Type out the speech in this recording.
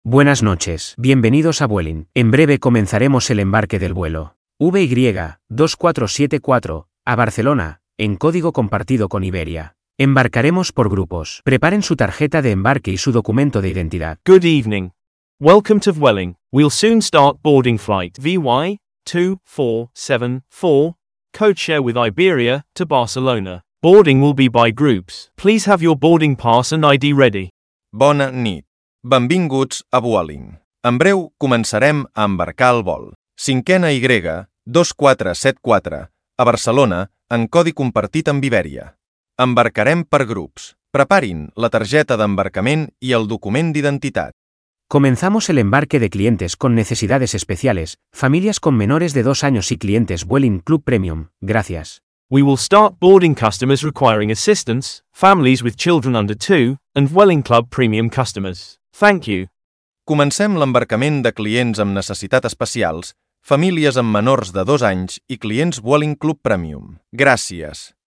Buenas noches, bienvenidos a Vueling. En breve comenzaremos el embarque del vuelo VY2474 a Barcelona, en código compartido con Iberia. Embarcaremos por grupos. Preparen su tarjeta de embarque y su documento de identidad. Good evening. Welcome to Vueling. We'll soon start boarding flight VY2474, codeshare with Iberia, to Barcelona. Boarding will be by groups. Please have your boarding pass and ID ready. Bona nit. Benvinguts a Vueling. En breu començarem a embarcar el vol. 5ena Y2474 a Barcelona, en codi compartit amb Iberia. Embarcarem per grups. Preparin la targeta d'embarcament i el document d'identitat. Comenzamos el embarque de clientes con necesidades especiales, familias con menores de 2 años y clientes Vueling Club Premium. Gracias. We will start boarding customers requiring assistance, families with children under 2, and Vueling Club Premium customers. Thank you. Comencem l'embarcament de clients amb necessitats especials, famílies amb menors de 2 anys i clients Vueling Club Premium. Gràcies.